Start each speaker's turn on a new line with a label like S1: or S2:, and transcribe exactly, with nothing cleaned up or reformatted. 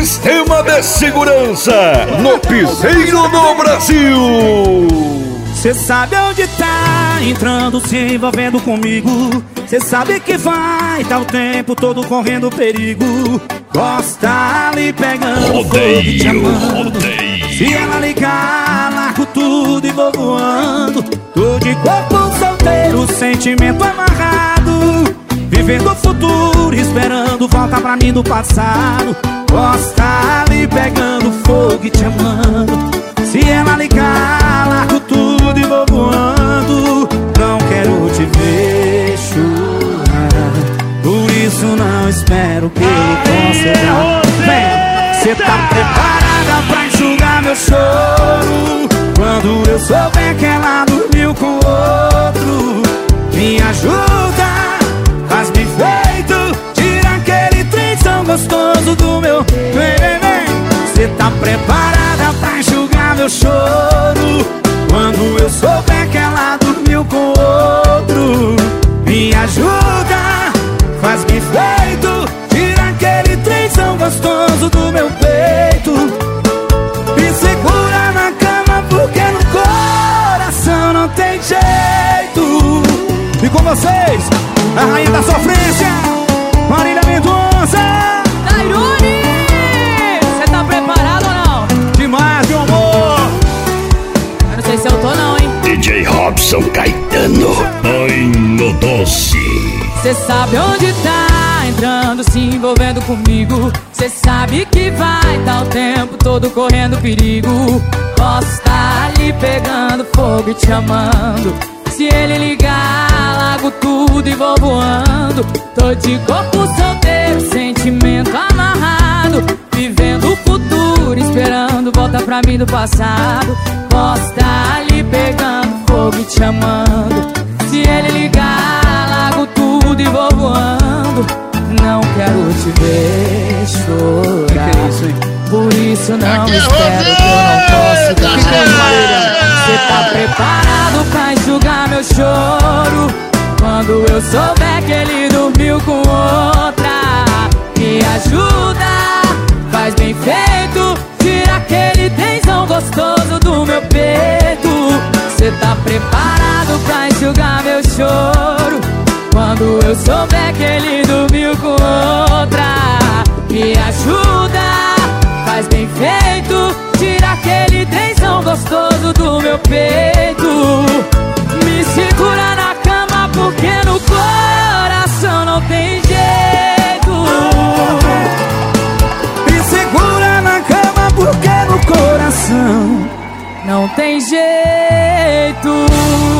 S1: Sistema de segurança no piseiro do Brasil.
S2: Cê sabe onde tá entrando, se envolvendo comigo. Cê sabe que vai tá o tempo todo correndo perigo. Gosta ali pegando
S1: rodeio,
S2: fogo e te amando.
S1: rodeio.
S2: Se ela ligar, largo tudo e vou voando. Tô de corpo solteiro, sentimento amarrado, vivendo o futuro, esperando volta pra mim do passado. Gosta ali pegando fogo e te amando. Se ela ligar, largo tudo e vou voando. Não quero te ver chorar, por isso não espero que ele possa. Vem, cê tá preparada pra enxugar meu choro? Quando eu souber que ela dormiu com outro, me ajuda, faz bem feito, tira aquele trem tão gostoso do meu. Vem, vem, vem. Cê tá preparada pra enxugar meu choro? Quando eu souber que ela dormiu com outro, me ajuda, faz bem feito, tira aquele trem tão gostoso do meu peito. Me segura na cama porque no coração não tem jeito. E com vocês, a rainha da sofrência, Marília Mendonça.
S3: Tairone, cê tá preparado ou não?
S2: Demais, meu amor.
S3: Eu não sei se eu tô não, hein?
S1: D J Robson Caetano, Ai no Doce.
S3: Cê sabe onde tá entrando, se envolvendo comigo. Cê sabe que vai tá o tempo todo correndo perigo. Posso tá ali pegando fogo e te amando. Se ele ligar, largo tudo e vou voando. Tô de corpo solteiro, sentimento amarrado, vivendo o futuro, esperando volta pra mim do passado. Posso tá ali pegando fogo e te amando. Se ele ligar, largo tudo e vou voando. Não quero te ver chorar,
S2: que é isso, hein?
S3: por isso não
S4: Aqui é
S3: espero
S4: você,
S3: que eu não possa.
S4: tá certo.
S3: Cê tá preparado pra enxugar meu choro? Quando eu souber que ele dormiu com outra, me ajuda, faz bem feito, tira aquele tensão gostoso do meu peito. Cê tá preparado pra enxugar meu choro? Quando eu souber que ele dormiu com outra, me ajuda, faz bem feito, tira aquele tensão gostoso do meu peito. Me segura na cama porque no coração não tem jeito.
S2: Me segura na cama porque no coração
S3: não tem jeito.